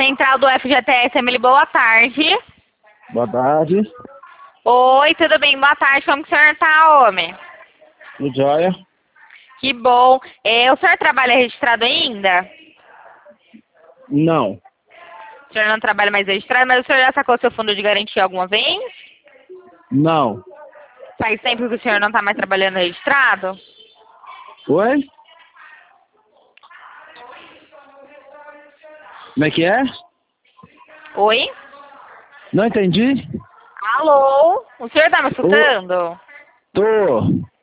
Central do FGTS, Emily, boa tarde. Boa tarde. Oi, tudo bem? Boa tarde, como que o senhor tá, homem? Tudo jóia? Que bom. O senhor trabalha registrado ainda? Não. O senhor não trabalha mais registrado, mas o senhor já sacou seu fundo de garantia alguma vez? Não. Faz tempo que o senhor não está mais trabalhando registrado? Oi? Como é que é? Oi? Não entendi? Alô? O senhor tá me escutando? Tô.